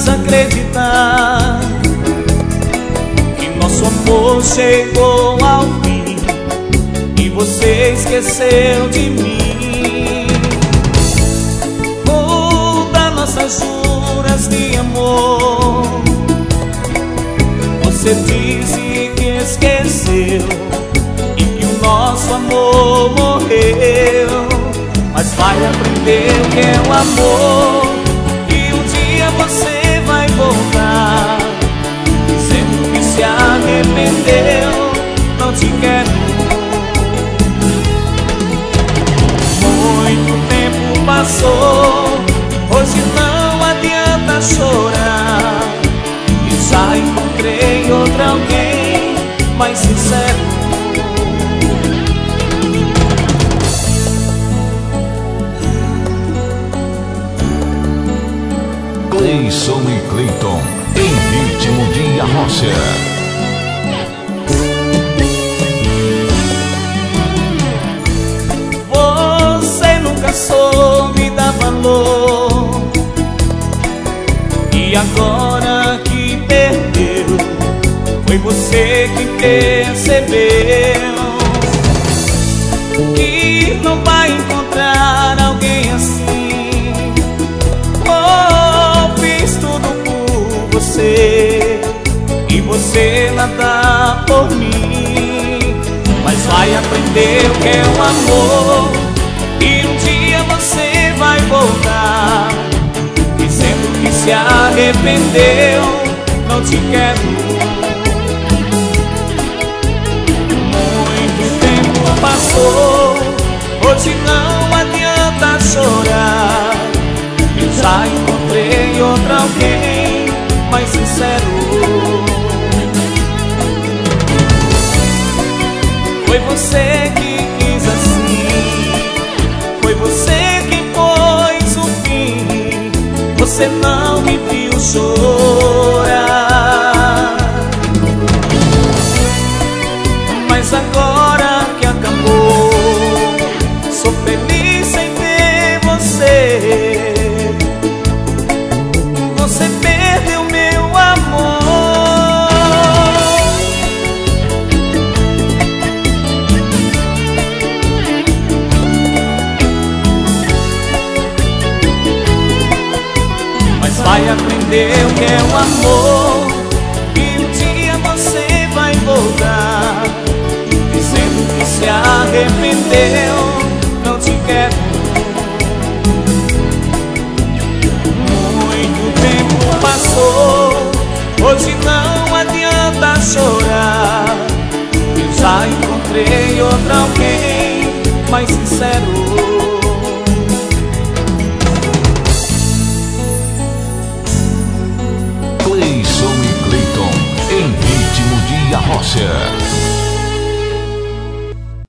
faz acreditar que nosso amor chegou ao fim e você esqueceu de mim. Muda nossas juras de amor. Você disse que esqueceu e que o nosso amor morreu, mas vai aprender o que é o amor. E um dia você vai voltar dizendo que se arrependeu. Não te quero. Muito tempo passou, hoje não adianta chorar. E já encontrei outro alguém mais sincero. Cleison e Cleiton em ritmo de arrocha. Você nunca soube dar valor e agora que perdeu, foi você que percebeu que não vai encontrar alguém assim. E você nada por mim, mas vai aprender o que é o amor. E um dia você vai voltar dizendo que se arrependeu. Não te quero. Muito tempo passou, hoje não adianta chorar. Eu já encontrei outro alguém mais sincero. Foi você que quis assim, foi você quem pôs o fim. Você não me viu chorar, mas agora que acabou, sou feliz sem ver você. Você perdeu meu amor. Mas vai aprender o que é o amor. E um dia você vai voltar dizendo que se arrependeu. Não te quero. Passou, hoje não adianta chorar. Eu já encontrei outro alguém mais sincero. Cleison e Cleiton em ritmo de arrocha.